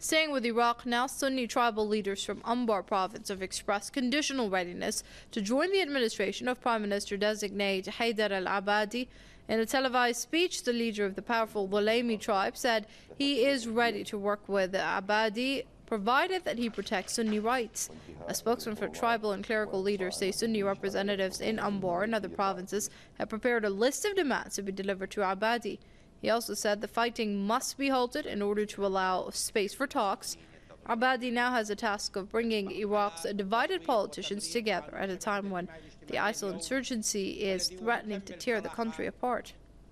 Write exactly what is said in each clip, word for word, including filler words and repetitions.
Staying with Iraq now, Sunni tribal leaders from Anbar province have expressed conditional readiness to join the administration of Prime Minister-designate Haider al-Abadi. In a televised speech, the leader of the powerful Walaimi tribe said he is ready to work with Abadi, provided that he protects Sunni rights. A spokesman for tribal and clerical leaders say Sunni representatives in Anbar and other provinces have prepared a list of demands to be delivered to Abadi. He also said the fighting must be halted in order to allow space for talks. Abadi now has a task of bringing Iraq's divided politicians together at a time when the ISIL insurgency is threatening to tear the country apart.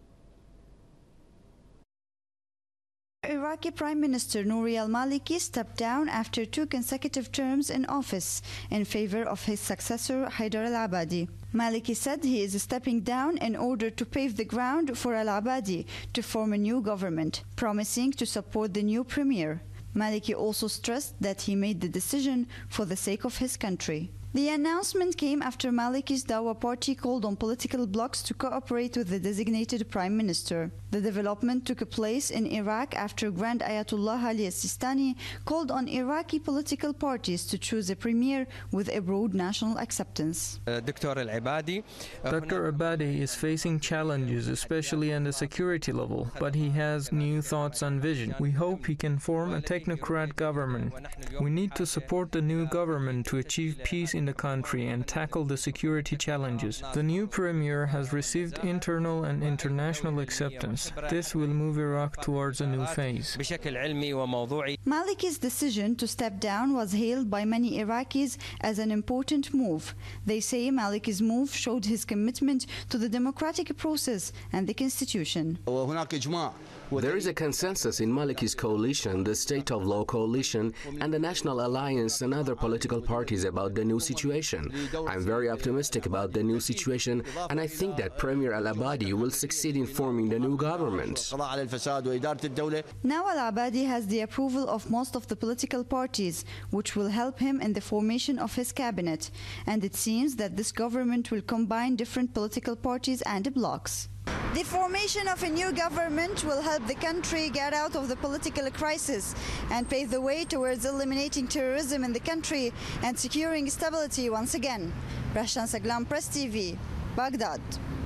Iraqi Prime Minister Nouri al-Maliki stepped down after two consecutive terms in office in favor of his successor Haider al-Abadi. Maliki said he is stepping down in order to pave the ground for al-Abadi to form a new government, promising to support the new premier. Maliki also stressed that he made the decision for the sake of his country. The announcement came after Maliki's Dawa party called on political blocs to cooperate with the designated prime minister. The development took place in Iraq after Grand Ayatollah Ali Sistani called on Iraqi political parties to choose a premier with a broad national acceptance. Uh, Doctor Al-Abadi Doctor Abadi is facing challenges, especially on the security level, but he has new thoughts and vision. We hope he can form a technocrat government. We need to support the new government to achieve peace in the country and tackle the security challenges. The new premier has received internal and international acceptance. This will move Iraq towards a new phase. Maliki's decision to step down was hailed by many Iraqis as an important move. They say Maliki's move showed his commitment to the democratic process and the constitution. There is a consensus in Maliki's coalition, the State of Law coalition, and the National Alliance and other political parties about the new situation. I'm very optimistic about the new situation, and I think that Premier al-Abadi will succeed in forming the new government. Now al-Abadi has the approval of most of the political parties, which will help him in the formation of his cabinet, and it seems that this government will combine different political parties and blocs. The formation of a new government will help the country get out of the political crisis and pave the way towards eliminating terrorism in the country and securing stability once again. Rashtan Saglam, Press T V, Baghdad.